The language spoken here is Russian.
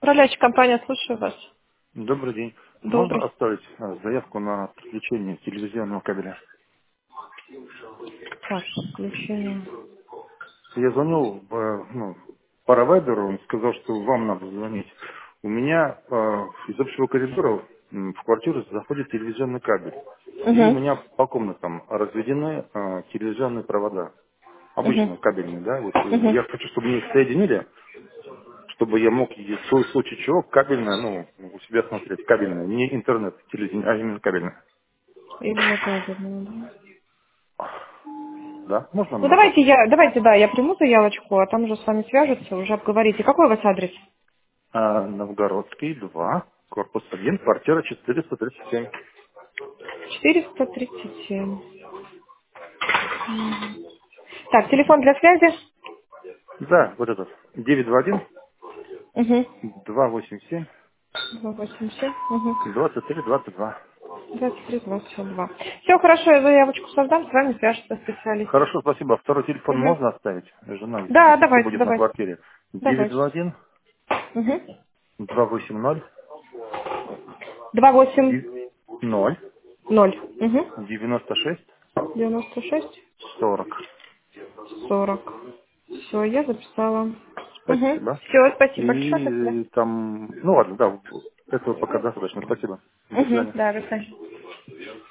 Управляющая компания, слушаю вас. Добрый день. Можно Добрый. оставить заявку на подключение телевизионного кабеля? Так, подключение. Я звонил по провайдеру, он сказал, что вам надо звонить. У меня из общего коридора в квартиру заходит телевизионный кабель. И у Угу. меня по комнатам разведены телевизионные провода. Угу. Обычные, кабельные, да. Вот, Угу. я хочу, чтобы мне их соединили, чтобы я мог в свой случай чего кабельное, у себя смотреть, кабельное, не интернет, телевидение, а именно кабельное. Именно кабельное, да. Да? Можно Ну набрать? давайте, да, я приму заявочку, а там уже с вами свяжутся, уже обговорите. Какой у вас адрес? Новгородский, 2, корпус 1, квартира 437. 437. Так, телефон для связи? Да, вот этот. 921 Угу. 287 287. Угу. 23 22. 2322. Все, хорошо, я заявочку создам, с вами свяжется специалист. Хорошо, спасибо. Второй телефон Угу. можно оставить? Жена, Да, если давайте, будет на давайте. квартире. Давайте. 921 Угу. 280 28. 0 0. Угу. 96 96. 40. 40. Все, я записала. Угу. Спасибо. Все, спасибо большое, до свидания. И там, ну ладно, да, этого пока достаточно. Спасибо. До Угу. свидания. Да, до свидания.